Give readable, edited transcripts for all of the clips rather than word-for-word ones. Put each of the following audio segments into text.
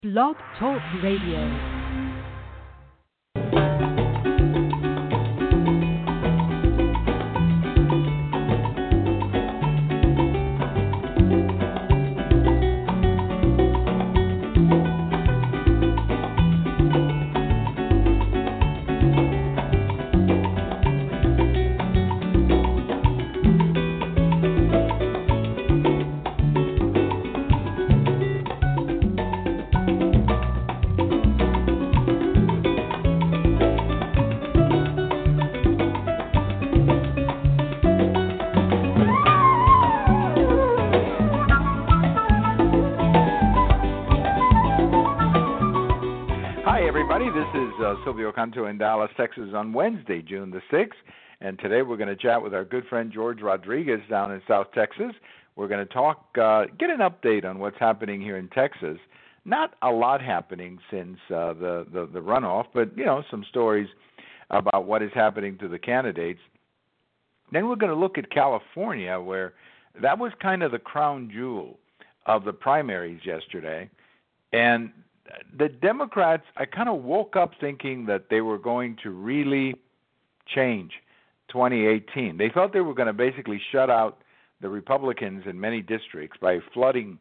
Blog Talk Radio. Silvio Canto in Dallas, Texas on Wednesday, June the 6th. And today we're going to chat with our good friend George Rodriguez down in South Texas. We're going to talk, get an update on what's happening here in Texas. Not a lot happening since the runoff, but, some stories about what is happening to the candidates. Then we're going to look at California, where that was kind of the crown jewel of the primaries yesterday. And the Democrats, I kind of woke up thinking that they were going to really change 2018. They thought they were going to basically shut out the Republicans in many districts by flooding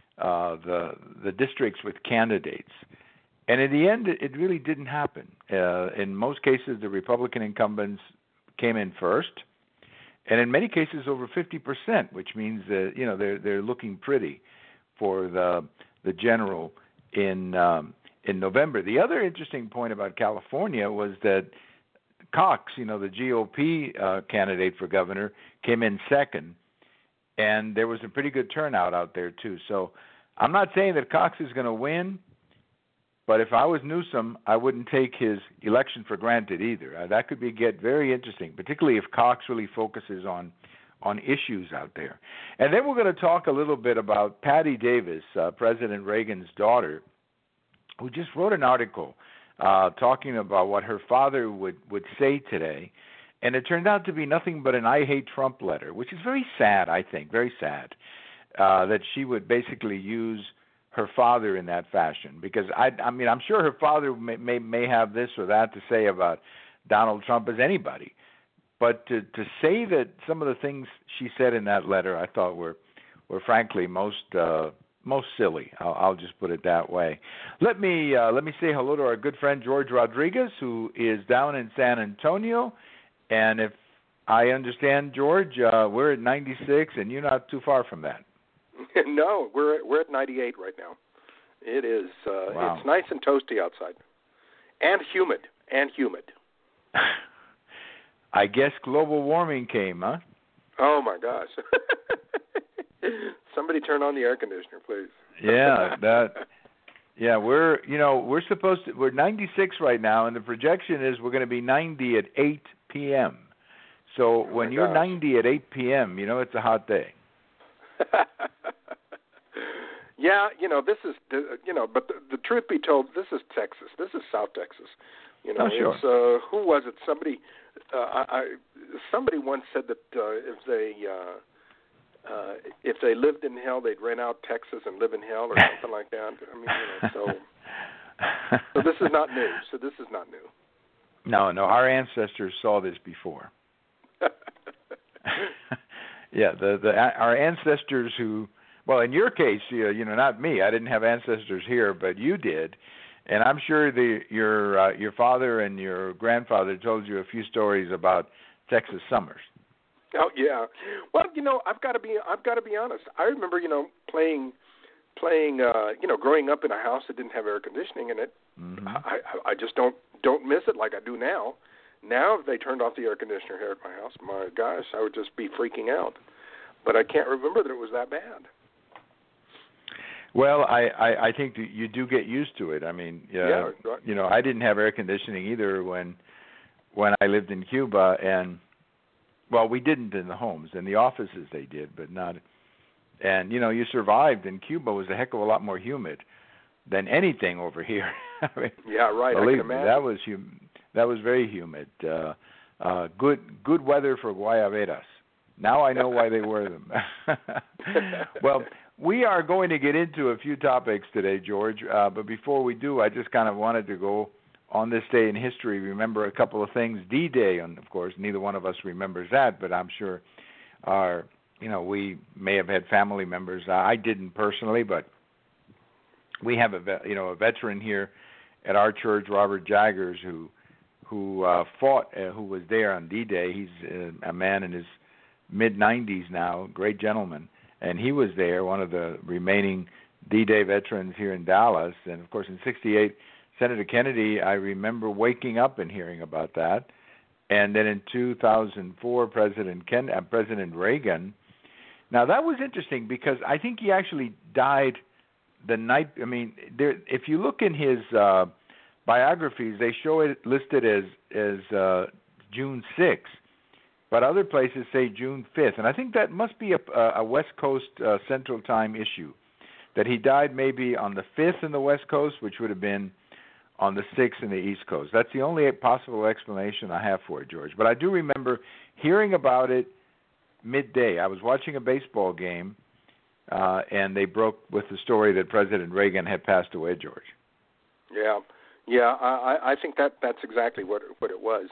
the districts with candidates. And in the end, it really didn't happen. In most cases, the Republican incumbents came in first, and in many cases over 50%, which means that they're looking pretty for the general in November. The other interesting point about California was that Cox, the GOP candidate for governor, came in second, and there was a pretty good turnout out there too. So I'm not saying that Cox is going to win, but if I was Newsom, I wouldn't take his election for granted either. That could get very interesting, particularly if Cox really focuses on issues out there. And then we're going to talk a little bit about Patty Davis, President Reagan's daughter, who just wrote an article talking about what her father would say today. And it turned out to be nothing but an I Hate Trump letter, which is very sad, I think, very sad, that she would basically use her father in that fashion. Because, I'm sure her father may have this or that to say about Donald Trump as anybody. But to say that some of the things she said in that letter, I thought were frankly most silly. I'll just put it that way. Let me say hello to our good friend George Rodriguez, who is down in San Antonio. And if I understand, George, we're at 96, and you're not too far from that. No, we're at 98 right now. It is. Wow. It's nice and toasty outside, and humid. I guess global warming came, huh? Oh my gosh! Somebody turn on the air conditioner, please. We're 96 right now, and the projection is we're going to be 90 at 8 p.m. So when you're 90 at 8 p.m., it's a hot day. Yeah, this is, but the truth be told, this is Texas. This is South Texas. Sure. It's, who was it? Somebody once said that if they lived in hell, they'd rent out Texas and live in hell, or something like that. So this is not new. No, our ancestors saw this before. Yeah, our ancestors who, well, in your case, not me. I didn't have ancestors here, but you did. And I'm sure your father and your grandfather told you a few stories about Texas summers. Oh yeah. Well, I've got to be honest. I remember, playing, growing up in a house that didn't have air conditioning in it. Mm-hmm. I just don't miss it like I do now. Now, if they turned off the air conditioner here at my house, my gosh, I would just be freaking out. But I can't remember that it was that bad. Well, I think that you do get used to it. I mean, I didn't have air conditioning either when I lived in Cuba, and we didn't in the homes. In the offices they did, but not. And you survived. And Cuba was a heck of a lot more humid than anything over here. I mean, yeah, right. Believe I can me, imagine. that was very humid. Good weather for guayaberas. Now I know why they wear them. Well, we are going to get into a few topics today, George. But before we do, I just kind of wanted to go on this day in history, remember a couple of things. D-Day, and of course, neither one of us remembers that, but I'm sure we may have had family members. I didn't personally, but we have a veteran here at our church, Robert Jaggers, who fought, who was there on D-Day. He's a man in his mid-90s now, great gentleman, and he was there, one of the remaining D-Day veterans here in Dallas. And of course, in '68, Senator Kennedy, I remember waking up and hearing about that. And then in 2004, President Reagan. Now that was interesting because I think he actually died the night. I mean, if you look in his biographies, they show it listed as June 6th, but other places say June 5th. And I think that must be a West Coast Central Time issue, that he died maybe on the 5th in the West Coast, which would have been on the 6th in the East Coast. That's the only possible explanation I have for it, George. But I do remember hearing about it midday. I was watching a baseball game, and they broke with the story that President Reagan had passed away, George. Yeah. I think that's exactly what it was.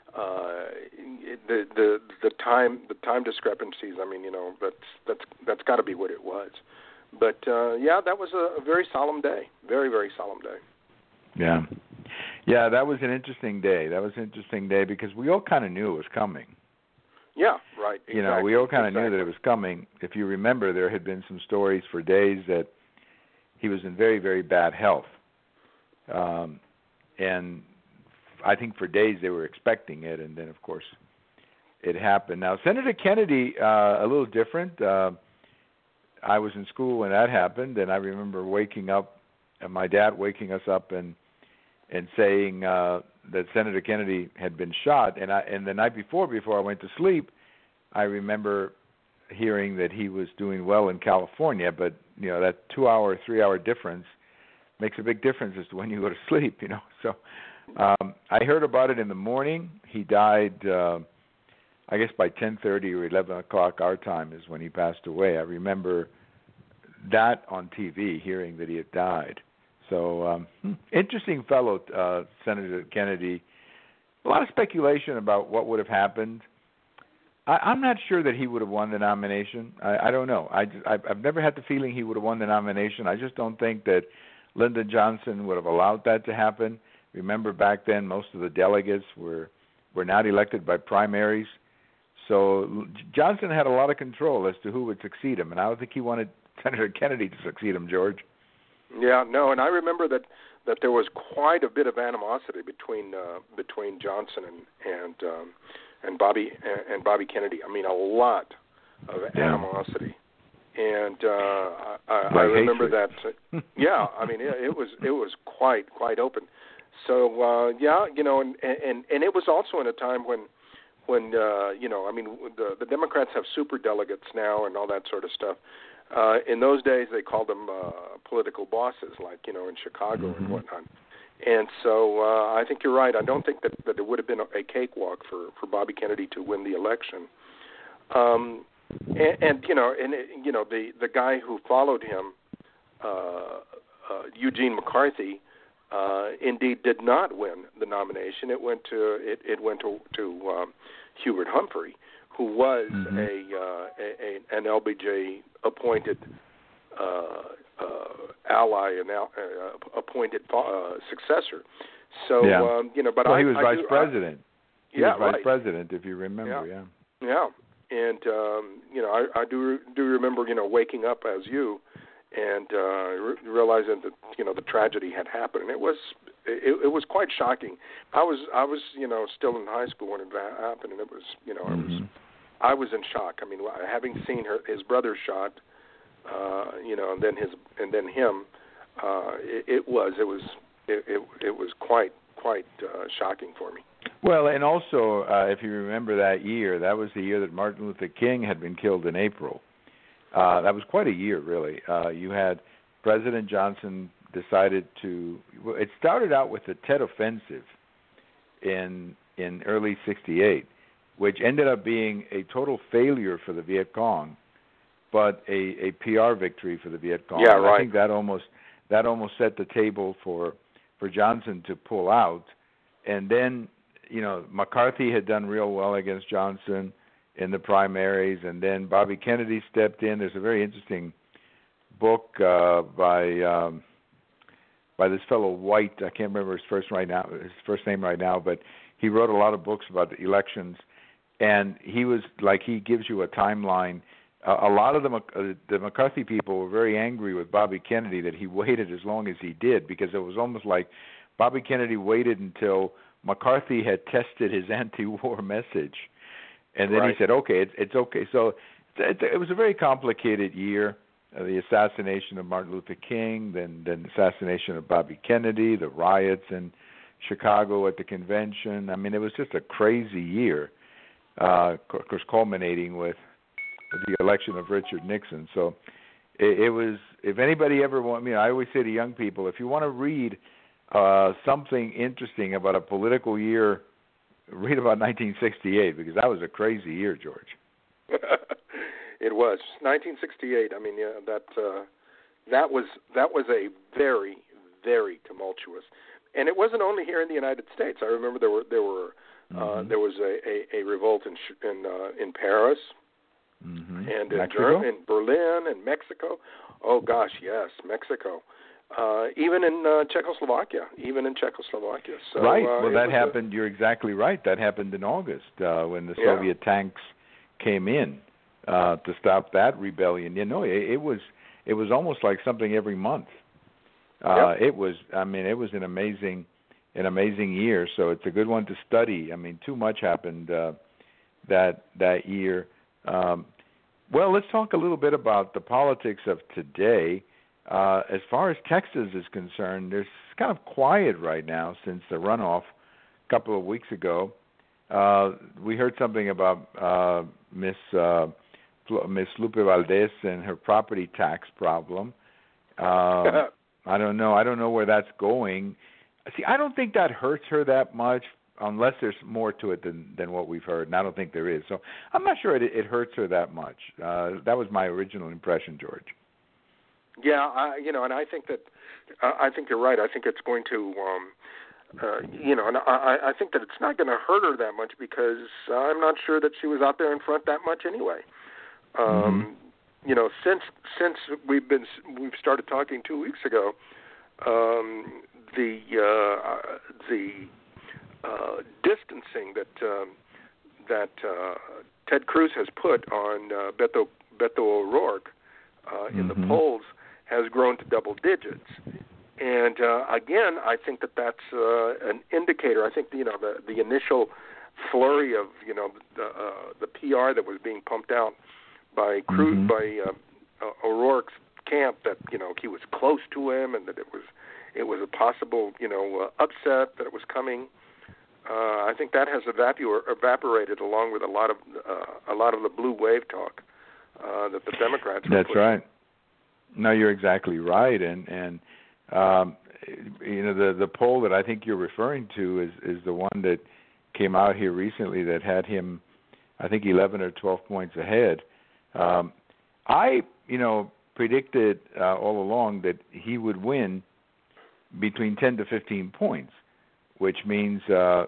The time discrepancies. I mean, that's got to be what it was. But that was a very solemn day. Very, very solemn day. Yeah, that was an interesting day. Because we all kind of knew it was coming. Yeah, right. Exactly. We all kind of knew that it was coming. If you remember, there had been some stories for days that he was in very, very bad health. And I think for days they were expecting it, and then, of course, it happened. Now, Senator Kennedy, a little different. I was in school when that happened, and I remember waking up, and my dad waking us up and saying that Senator Kennedy had been shot. And the night before I went to sleep, I remember hearing that he was doing well in California. But that 2-hour, 3-hour difference makes a big difference as to when you go to sleep. So I heard about it in the morning. He died, I guess by 10:30 or 11 o'clock our time is when he passed away. I remember that on TV, hearing that he had died. So interesting fellow, Senator Kennedy. A lot of speculation about what would have happened. I'm not sure that he would have won the nomination. I don't know. I've never had the feeling he would have won the nomination. I just don't think that Lyndon Johnson would have allowed that to happen. Remember back then, most of the delegates were not elected by primaries. So Johnson had a lot of control as to who would succeed him, and I don't think he wanted Senator Kennedy to succeed him, George. Yeah, no, and I remember that there was quite a bit of animosity between Johnson and Bobby Kennedy. I mean, a lot of animosity, and I remember that. Yeah, I mean, it was quite open. So and it was also in a time when I mean, the Democrats have super delegates now and all that sort of stuff. In those days, they called them political bosses, like in Chicago and whatnot. And so I think you're right. I don't think that it would have been a cakewalk for Bobby Kennedy to win the election. The guy who followed him, Eugene McCarthy, indeed did not win the nomination. It went to Hubert Humphrey, who was an LBJ appointed ally and appointed successor. So but he was vice president. He was vice president, if you remember. Yeah. And I do remember waking up as you and realizing that the tragedy had happened, and it was quite shocking. I was still in high school when it happened, and it was I was in shock. I mean, having seen his brother shot, and then him, it was quite shocking for me. Well, and also, if you remember that year, that was the year that Martin Luther King had been killed in April. That was quite a year, really. You had President Johnson decided to. It started out with the Tet Offensive in early '68, which ended up being a total failure for the Viet Cong. but a PR victory for the Viet Cong. Yeah, right. I think that almost set the table for Johnson to pull out. And then, McCarthy had done real well against Johnson in the primaries, and then Bobby Kennedy stepped in. There's a very interesting book by this fellow White. I can't remember his first name right now, but he wrote a lot of books about the elections, and he gives you a timeline. A lot of the McCarthy people were very angry with Bobby Kennedy that he waited as long as he did, because it was almost like Bobby Kennedy waited until McCarthy had tested his anti-war message, and then right. he said, "Okay, it's okay." So it was a very complicated year. The assassination of Martin Luther King, then the assassination of Bobby Kennedy, the riots in Chicago at the convention. I mean, it was just a crazy year, of course, culminating with the election of Richard Nixon. So it was, if anybody ever I always say to young people, if you want to read something interesting about a political year, read about 1968, because that was a crazy year, George. It was 1968. I mean, yeah, that was a very, very tumultuous, and it wasn't only here in the United States. I remember there was a revolt in Paris, and in Germany, in Berlin, and Mexico. Oh gosh, yes, Mexico. Even in Czechoslovakia. So, right. Well, that happened. You're exactly right. That happened in August when the Soviet tanks came in to stop that rebellion. It was almost like something every month. It was an amazing year. So it's a good one to study. I mean, too much happened that year. Well, let's talk a little bit about the politics of today. As far as Texas is concerned, there's kind of quiet right now since the runoff a couple of weeks ago. We heard something about Miss Lupe Valdez and her property tax problem. I don't know where that's going. See, I don't think that hurts her that much, unless there's more to it than what we've heard, and I don't think there is. So I'm not sure it hurts her that much. That was my original impression, George. Yeah, and I think that I think you're right. I think it's going to, and I think that it's not going to hurt her that much, because I'm not sure that she was out there in front that much anyway. Since we've started talking 2 weeks ago, the distancing that Ted Cruz has put on Beto O'Rourke in the polls has grown to double digits. And again, I think that's an indicator. I think the initial flurry of the PR that was being pumped out by Cruz, by O'Rourke's camp, that he was close to him, and that it was a possible upset that it was coming. I think that has evaporated along with a lot of the blue wave talk that the Democrats were pushing. Right. No, you're exactly right, and the poll that I think you're referring to is the one that came out here recently that had him, I think, 11 or 12 points ahead. I predicted all along that he would win between 10 to 15 points, which means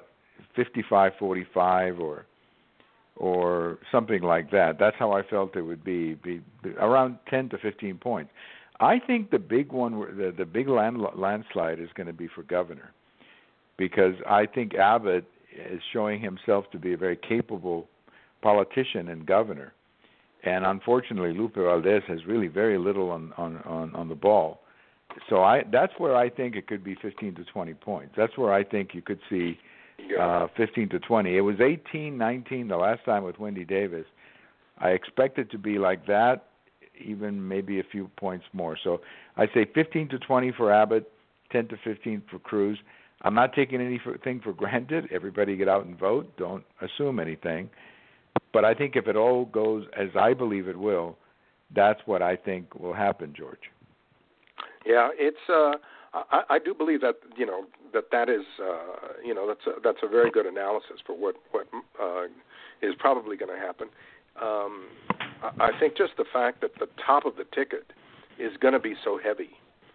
55-45 or something like that. That's how I felt it would be around 10 to 15 points. I think the big one, the big landslide is going to be for governor, because I think Abbott is showing himself to be a very capable politician and governor. And unfortunately, Lupe Valdez has really very little on the ball. So that's where I think it could be 15 to 20 points. That's where I think you could see 15 to 20. It was 18-19 the last time with Wendy Davis. I expect it to be like that, even maybe a few points more. So I say 15 to 20 for Abbott, 10 to 15 for Cruz. I'm not taking anything for granted. Everybody get out and vote. Don't assume anything. But I think if it all goes as I believe it will, that's what I think will happen, George. Yeah, it's. I do believe that that is that's a very good analysis for what is probably going to happen. I think just the fact that the top of the ticket is going to be so heavy,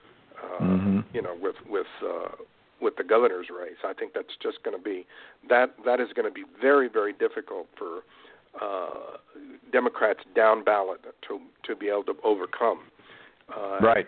with the governor's race, I think that's just going to be that is going to be very, very difficult for Democrats down ballot to be able to overcome. Right.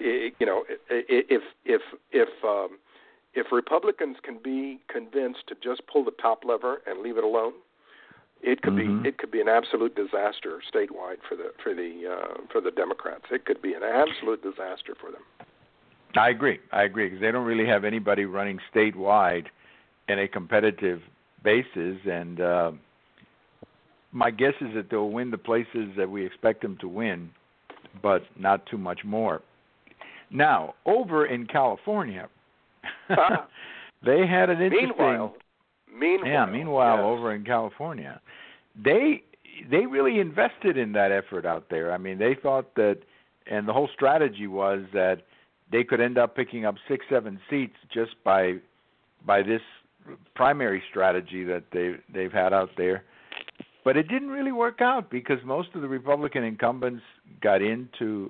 If Republicans can be convinced to just pull the top lever and leave it alone, it could be an absolute disaster statewide for the Democrats. It could be an absolute disaster for them. I agree because they don't really have anybody running statewide in a competitive basis, and my guess is that they'll win the places that we expect them to win, but not too much more. Now, over in California, they had an interesting. Meanwhile, yes. Over in California, they really invested in that effort out there. I mean, they thought that, and the whole strategy was that they could end up picking up 6-7 seats just by this primary strategy that they've had out there. But it didn't really work out because most of the Republican incumbents got into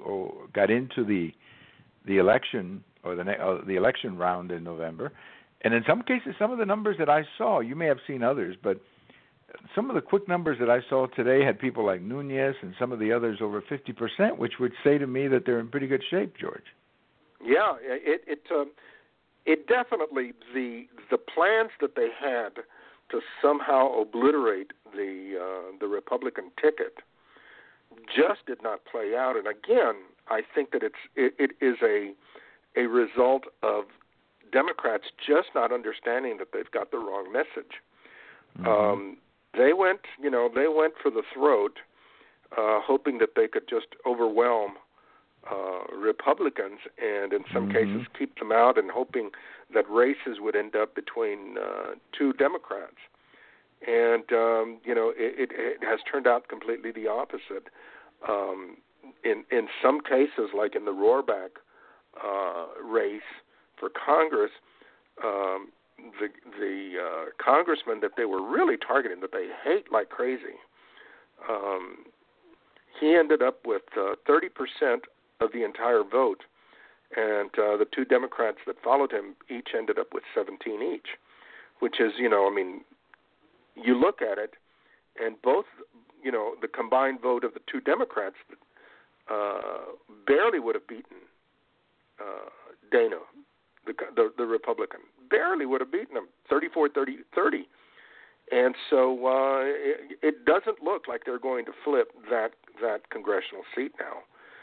the election or the election round in November. And in some cases, some of the numbers that I saw, you may have seen others, but some of the quick numbers that I saw today had people like Nunez and some of the others over 50%, which would say to me that they're in pretty good shape, George. Yeah, it definitely, the plans that they had to somehow obliterate the Republican ticket just did not play out. And again, I think that it is a result of Democrats just not understanding that they've got the wrong message. They went for the throat, hoping that they could just overwhelm Republicans and in some cases keep them out, and hoping that races would end up between two Democrats. And it has turned out completely the opposite. In some cases, like in the Rohrabaugh race for Congress, the congressman that they were really targeting, that they hate like crazy, he ended up with 30% of the entire vote, and the two Democrats that followed him each ended up with 17 each, which is, you look at it, and both, the combined vote of the two Democrats barely would have beaten Dana, the Republican, barely would have beaten him, 34-30. And so it doesn't look like they're going to flip that congressional seat now.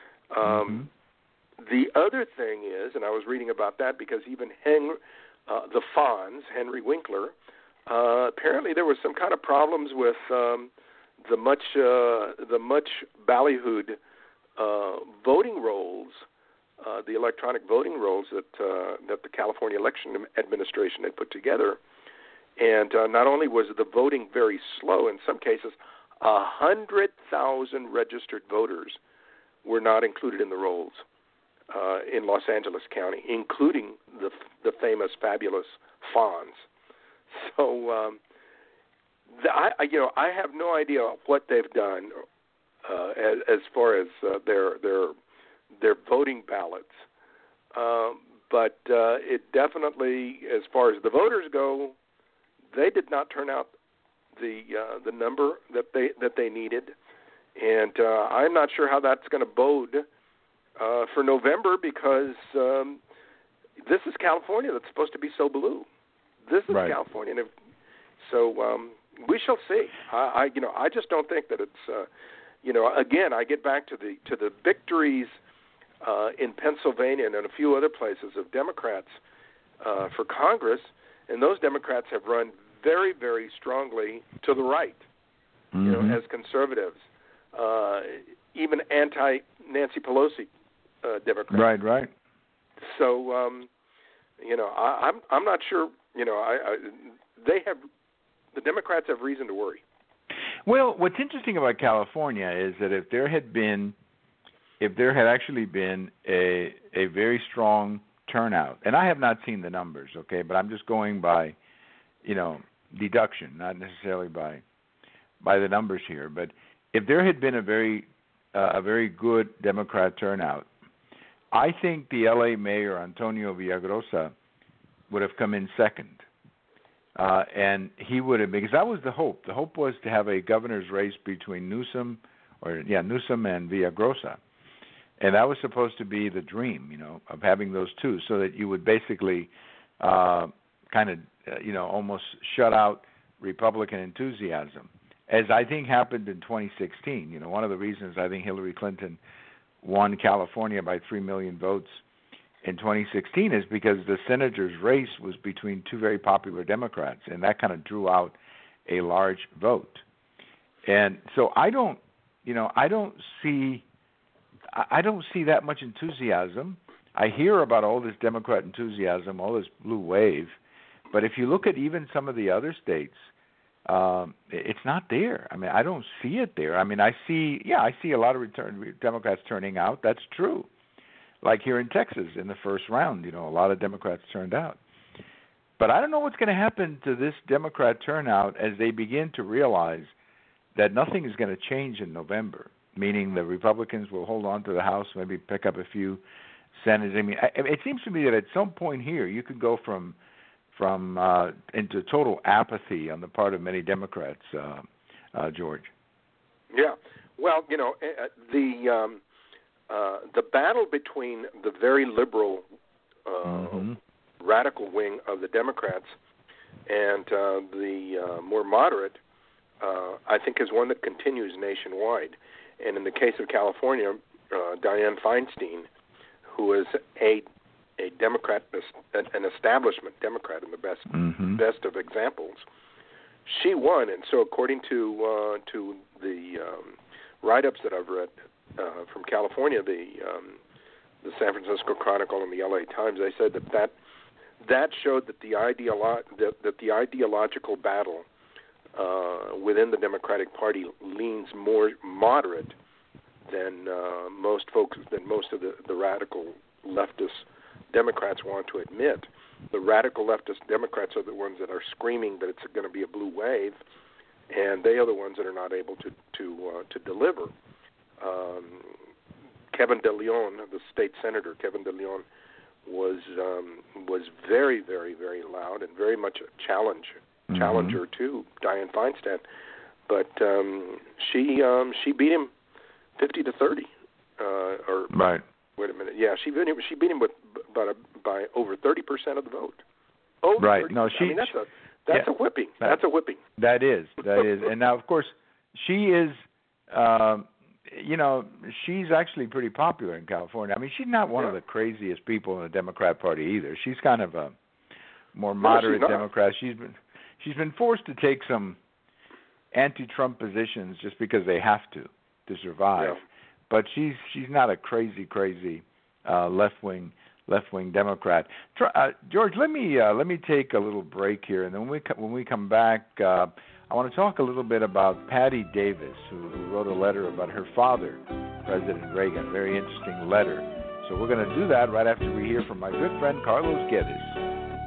The other thing is, and I was reading about that because even the Fonz, Henry Winkler, apparently there was some kind of problems with the much ballyhooed voting rolls, the electronic voting rolls that the California Election Administration had put together. And not only was the voting very slow, in some cases, 100,000 registered voters were not included in the rolls in Los Angeles County, including the famous, fabulous Fonz. So, I have no idea what they've done as far as their voting ballots, but it definitely, as far as the voters go, they did not turn out the number that they needed, and I'm not sure how that's going to bode for November, because this is California that's supposed to be so blue. This is California, so we shall see. I just don't think that it's again, I get back to the victories in Pennsylvania and in a few other places of Democrats for Congress, and those Democrats have run very, very strongly to the right, as conservatives, even anti-Nancy Pelosi Democrats. Right. So, I'm not sure. The Democrats have reason to worry. Well, what's interesting about California is that if there had actually been a very strong turnout, and I have not seen the numbers, okay, but I'm just going by, deduction, not necessarily by the numbers here. But if there had been a very a very good Democrat turnout. I think the L.A. mayor, Antonio Villagrosa, would have come in second. And he would have, because that was the hope. The hope was to have a governor's race between Newsom and Villagrosa. And that was supposed to be the dream, of having those two, so that you would basically almost shut out Republican enthusiasm, as I think happened in 2016. One of the reasons I think Hillary Clinton won California by 3 million votes in 2016 is because the senator's race was between two very popular Democrats, and that kind of drew out a large vote. And so I don't see that much enthusiasm. I hear about all this Democrat enthusiasm, all this blue wave, but if you look at even some of the other states, it's not there. I mean, I don't see it there. I mean, I see a lot of Democrats turning out. That's true. Like here in Texas in the first round, a lot of Democrats turned out. But I don't know what's going to happen to this Democrat turnout as they begin to realize that nothing is going to change in November, meaning the Republicans will hold on to the House, maybe pick up a few Senate. I mean, it seems to me that at some point here you could go from into total apathy on the part of many Democrats, George. Yeah, well, the battle between the very liberal, radical wing of the Democrats and the more moderate, I think, is one that continues nationwide. And in the case of California, Dianne Feinstein, who is a Democrat, an establishment Democrat in the best of examples, she won. And so, according to the write-ups that I've read from California, the San Francisco Chronicle and the LA Times, they said that showed that the ideological battle within the Democratic Party leans more moderate than most of the radical leftist Democrats want to admit. The radical leftist Democrats are the ones that are screaming that it's going to be a blue wave, and they are the ones that are not able to deliver. Kevin DeLeon, the state senator, Kevin DeLeon, was very, very, very loud and very much a challenger to Dianne Feinstein, but she beat him 50-30. Right. Wait a minute. Yeah, she beat him by over 30% of the vote. Right. 30%. No, that's a whipping. That's a whipping. That is. And now, of course, she is. She's actually pretty popular in California. I mean, she's not one of the craziest people in the Democrat Party either. She's kind of a more moderate Democrat. She's been forced to take some anti-Trump positions just because they have to survive. Yeah. But she's not a crazy left-wing Democrat. George, let me take a little break here, and then when we come back, I want to talk a little bit about Patty Davis, who wrote a letter about her father, President Reagan. Very interesting letter. So we're going to do that right after we hear from my good friend Carlos Guedes.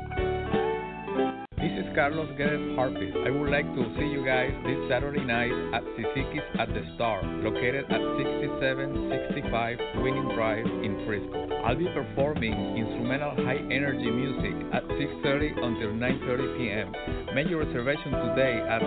This is Carlos Guedes Harpist. I would like to see you guys this Saturday night at Sisiki's at the Star, located at 6765 Winning Drive in Frisco. I'll be performing instrumental high-energy music at 6:30 until 9:30 p.m. Make your reservation today at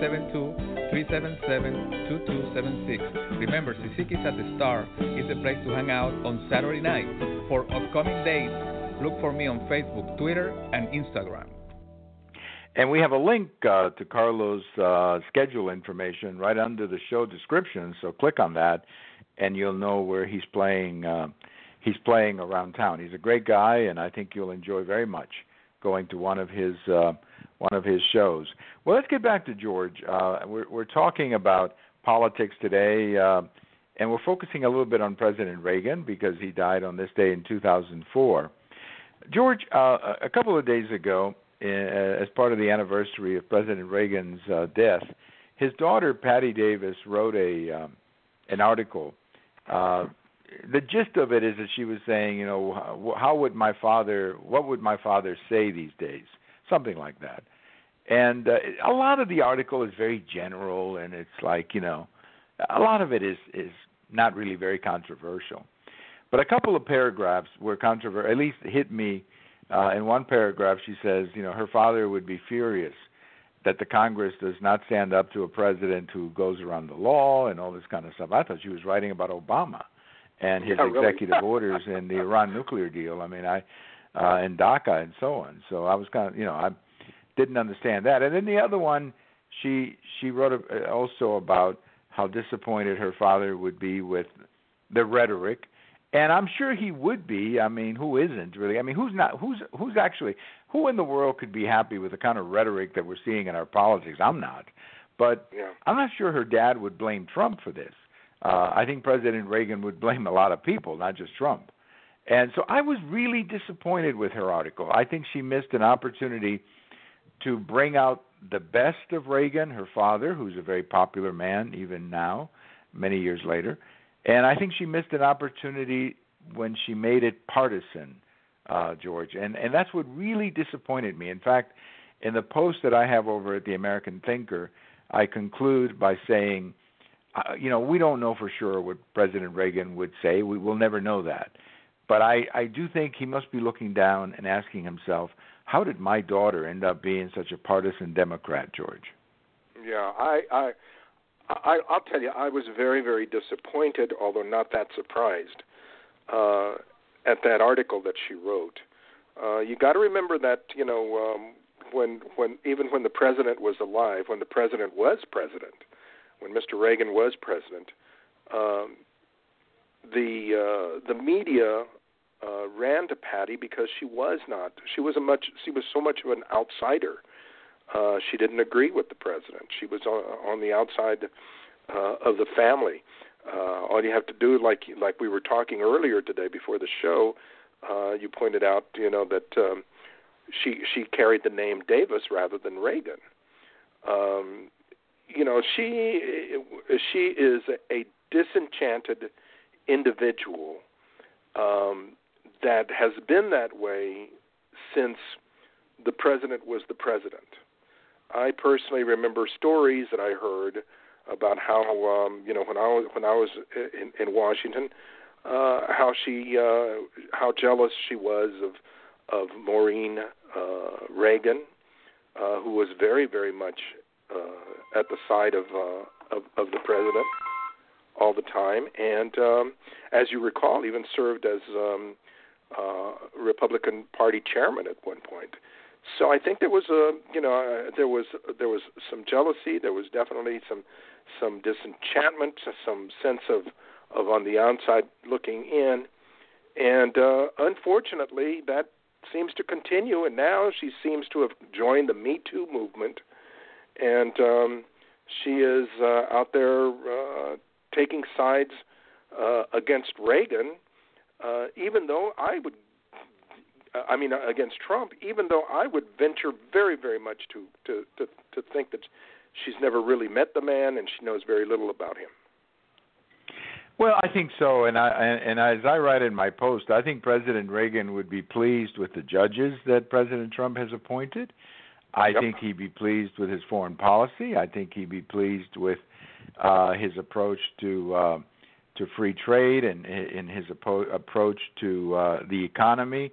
972-377-2276. Remember, Sisiki's at the Star is the place to hang out on Saturday night. For upcoming dates, look for me on Facebook, Twitter, and Instagram. And we have a link to Carlos' schedule information right under the show description, so click on that, and you'll know where he's playing. He's playing around town. He's a great guy, and I think you'll enjoy very much going to one of his shows. Well, let's get back to George. We're talking about politics today, and we're focusing a little bit on President Reagan because he died on this day in 2004. George, a couple of days ago, as part of the anniversary of President Reagan's death, his daughter Patty Davis wrote an article. The gist of it is that she was saying, what would my father say these days? Something like that. And a lot of the article is very general, and it's like, a lot of it is not really very controversial. But a couple of paragraphs were controversial, at least hit me. In one paragraph, she says, her father would be furious that the Congress does not stand up to a president who goes around the law and all this kind of stuff. I thought she was writing about Obama and his executive orders and the Iran nuclear deal. I mean, and DACA and so on. So I was kind of, I didn't understand that. And then the other one, she wrote also about how disappointed her father would be with the rhetoric. And I'm sure he would be. I mean, who isn't really? I mean, who's actually, who in the world could be happy with the kind of rhetoric that we're seeing in our politics? I'm not. But I'm not sure her dad would blame Trump for this. I think President Reagan would blame a lot of people, not just Trump. And so I was really disappointed with her article. I think she missed an opportunity to bring out the best of Reagan, her father, who's a very popular man even now, many years later. And I think she missed an opportunity when she made it partisan, George. And that's what really disappointed me. In fact, in the post that I have over at the American Thinker, I conclude by saying, we don't know for sure what President Reagan would say. We will never know that. But I do think he must be looking down and asking himself, how did my daughter end up being such a partisan Democrat, George? Yeah, I'll tell you, I was very, very disappointed, although not that surprised, at that article that she wrote. You got to remember that, when the president was alive, when the president was president, when Mr. Reagan was president, the media ran to Patty because she was so much of an outsider. She didn't agree with the president. She was on the outside of the family. All you have to do, like we were talking earlier today before the show, you pointed out, that she carried the name Davis rather than Reagan. She is a disenchanted individual that has been that way since the president was the president. I personally remember stories that I heard about how, when I was in Washington, how jealous she was of Maureen Reagan, who was very, very much at the side of the president all the time, and as you recall, even served as Republican Party chairman at one point. So I think there was there was some jealousy. There was definitely some disenchantment, some sense of on the outside looking in, and unfortunately that seems to continue. And now she seems to have joined the Me Too movement, and she is out there taking sides against Reagan, even though against Trump, even though I would venture very, very much to think that she's never really met the man and she knows very little about him. Well, I think so, and as I write in my post, I think President Reagan would be pleased with the judges that President Trump has appointed. I think he'd be pleased with his foreign policy. I think he'd be pleased with his approach to free trade and in his approach to the economy.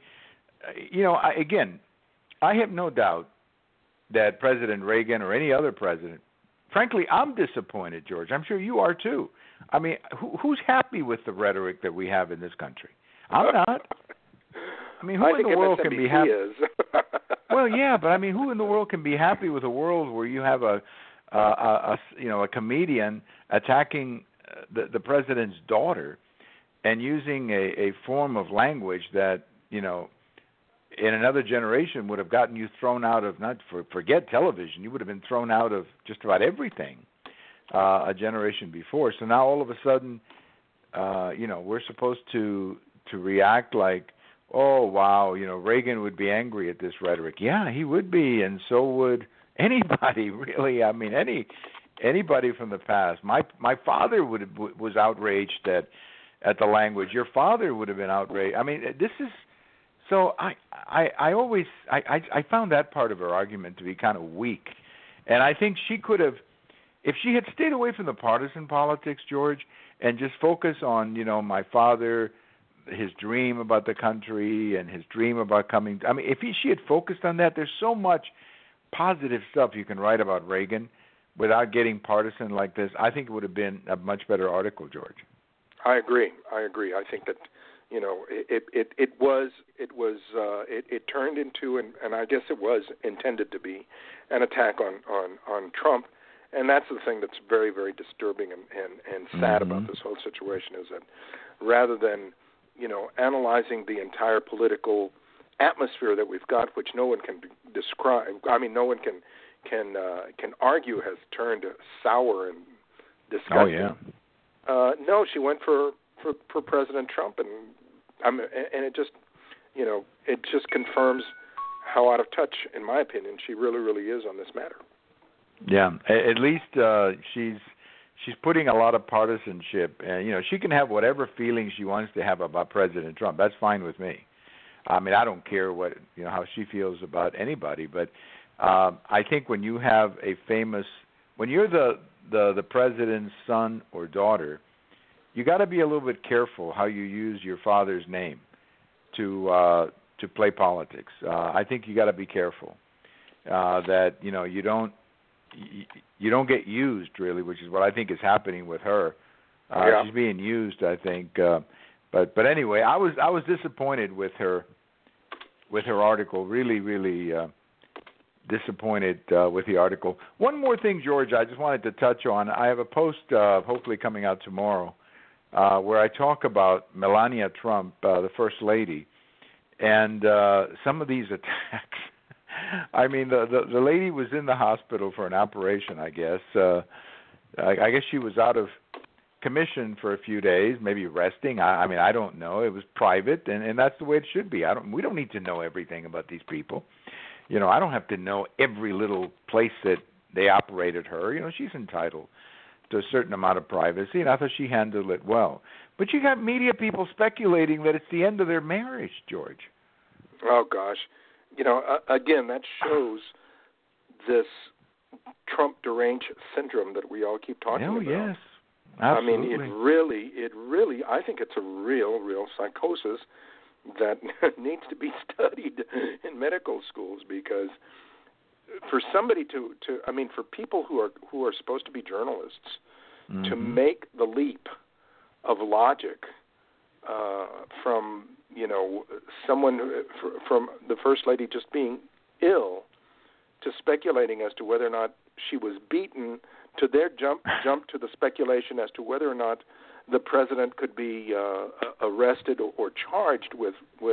I have no doubt that President Reagan or any other president, frankly, I'm disappointed, George. I'm sure you are too. I mean, who's happy with the rhetoric that we have in this country? I'm not. I mean, who in the world can be happy? Well, yeah, but I mean, who in the world can be happy with a world where you have a comedian attacking the president's daughter and using a form of language that, in another generation would have gotten you thrown out of, forget television, you would have been thrown out of just about everything a generation before. So now all of a sudden, we're supposed to react like, oh, wow, Reagan would be angry at this rhetoric. Yeah, he would be, and so would anybody, really. I mean, anybody from the past. My father was outraged at the language. Your father would have been outraged. I mean, this is so. I always found that part of her argument to be kind of weak, and I think she could have, if she had stayed away from the partisan politics, George, and just focus on, my father, his dream about the country and his dream about coming. I mean, if she had focused on that, there's so much positive stuff you can write about Reagan without getting partisan like this. I think it would have been a much better article, George. I agree. I think that, it turned into, and I guess it was intended to be, an attack on Trump. And that's the thing that's very, very disturbing and sad about this whole situation, is that rather than, analyzing the entire political atmosphere that we've got, which no one can describe, no one can argue has turned sour and disgusting. Oh, yeah. No, she went for President Trump, and it just, it just confirms how out of touch, in my opinion, she really, really is on this matter. Yeah, at least she's putting a lot of partisanship, and she can have whatever feelings she wants to have about President Trump. That's fine with me. I mean, I don't care what how she feels about anybody, but I think when you have when you're the president's son or daughter, you got to be a little bit careful how you use your father's name to play politics. I think you got to be careful that you don't get used, really, which is what I think is happening with her. She's being used, I think. But anyway, I was disappointed with her article. Really, really disappointed with the article. One more thing, George, I just wanted to touch on. I have a post hopefully coming out tomorrow where I talk about Melania Trump, the First Lady, and some of these attacks. I mean, the lady was in the hospital for an operation, I guess. I guess she was out of commission for a few days, maybe resting. I don't know. It was private, and that's the way it should be. We don't need to know everything about these people. I don't have to know every little place that they operated her. She's entitled to a certain amount of privacy, and I thought she handled it well. But you got media people speculating that it's the end of their marriage, George. Oh, gosh. Again, that shows this Trump deranged syndrome that we all keep talking about. Oh, yes. Absolutely. I mean, it really, I think it's a real psychosis that needs to be studied in medical schools, because for somebody for people who are supposed to be journalists to make the leap of logic from someone from the First Lady just being ill to speculating as to whether or not she was beaten, to their jump to the speculation as to whether or not the president could be arrested or charged with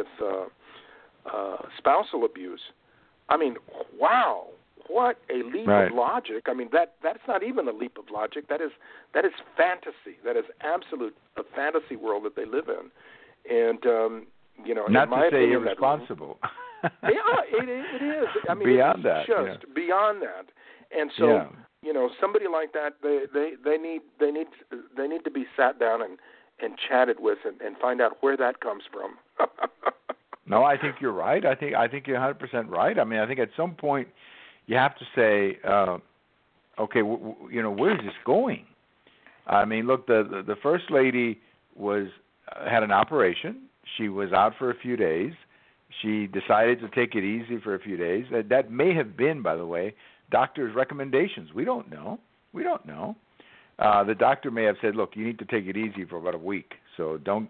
spousal abuse. I mean, wow, what a leap of logic! I mean, that's not even a leap of logic. That is fantasy. That is absolute a fantasy world that they live in, and not in my to say opinion, irresponsible. It is. I mean, beyond it's that, just beyond that, and so. Somebody like that, they need to be sat down and chatted with and find out where that comes from. No, I think you're right. I think you're 100% right. I mean, I think at some point you have to say, okay, where is this going? I mean, look, the First Lady had an operation. She was out for a few days. She decided to take it easy for a few days. That may have been, by the way, doctor's recommendations. We don't know. The doctor may have said, "Look, you need to take it easy for about a week. So don't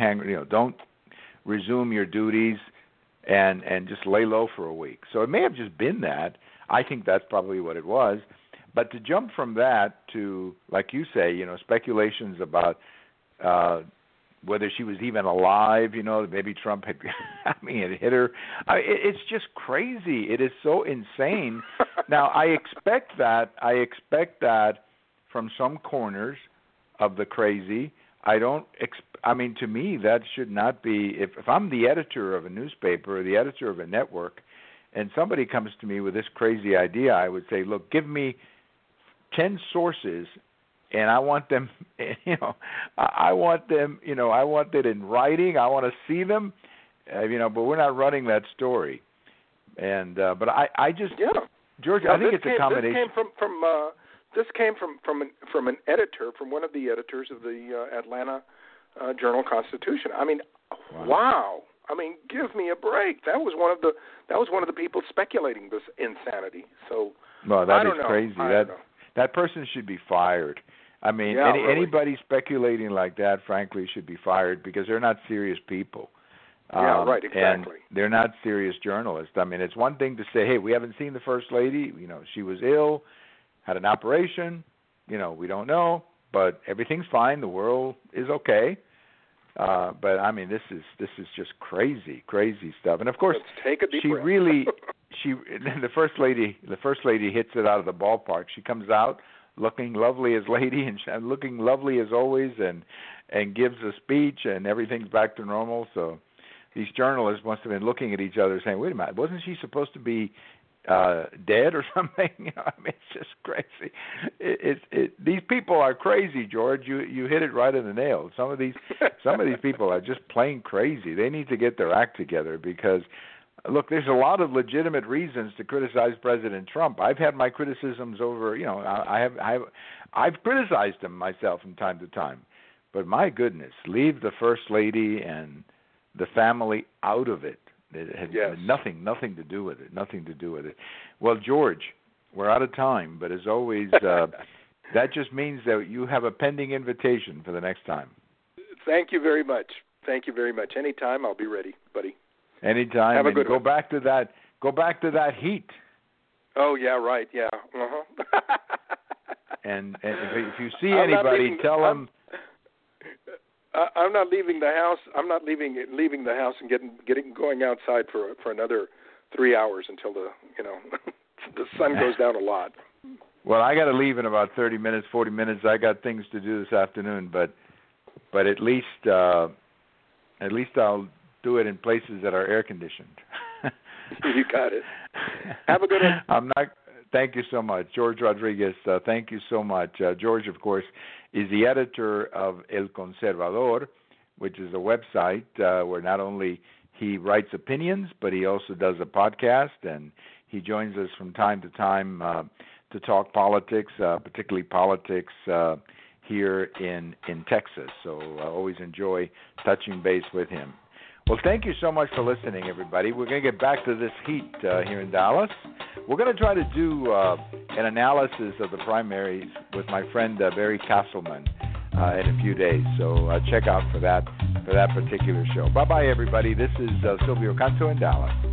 resume your duties and just lay low for a week." So it may have just been that. I think that's probably what it was. But to jump from that to, like you say, speculations about whether she was even alive, maybe Trump had hit her. It's just crazy. It is so insane. Now, I expect that from some corners of the crazy. To me, that should not be, if I'm the editor of a newspaper or the editor of a network, and somebody comes to me with this crazy idea, I would say, look, give me 10 sources, and I want them, I want it in writing. I want to see them, but we're not running that story. And but I just, George, I think it's a combination. This came came from an editor, from one of the editors of the Atlanta Journal-Constitution. I mean, wow. I mean, give me a break. That was one of the people speculating this insanity. So, well, that is crazy. That person should be fired. I mean, anybody speculating like that, frankly, should be fired because they're not serious people. Yeah, right, exactly. And they're not serious journalists. I mean, it's one thing to say, hey, we haven't seen the First Lady. You know, she was ill, had an operation. You know, we don't know, but everything's fine. The world is okay. But I mean, this is just crazy stuff. And of course, let's take a deep breath. The First Lady hits it out of the ballpark. She comes out looking lovely as lady and looking lovely as always, and gives a speech, and everything's back to normal. So these journalists must have been looking at each other saying, wait a minute, wasn't she supposed to be dead or something? You know, I mean, it's just crazy. These people are crazy, George. You hit it right on the nail. Some of these people are just plain crazy. They need to get their act together because, look, there's a lot of legitimate reasons to criticize President Trump. I've had my criticisms over, you know, I've criticized him myself from time to time. But my goodness, leave the First Lady and the family out of it. It had nothing to do with it. Nothing to do with it. Well, George, we're out of time, but as always, that just means that you have a pending invitation for the next time. Thank you very much. Anytime, I'll be ready, buddy. Anytime. Have a good one. Go back to that heat. Oh yeah, right. Yeah. Uh-huh. and if you see anybody, tell them. I'm not leaving the house. I'm not leaving the house and going outside for another 3 hours until the sun goes down a lot. Well, I got to leave in about 30 minutes, 40 minutes. I got things to do this afternoon, but at least I'll do it in places that are air conditioned. You got it. Have a good one. Thank you so much, George Rodriguez. Thank you so much. George, of course, is the editor of El Conservador, which is a website where not only he writes opinions, but he also does a podcast, and he joins us from time to time to talk politics, particularly politics here in Texas. So I always enjoy touching base with him. Well, thank you so much for listening, everybody. We're going to get back to this heat here in Dallas. We're going to try to do an analysis of the primaries with my friend Barry Castleman in a few days. So check out for that particular show. Bye-bye, everybody. This is Silvio Canto in Dallas.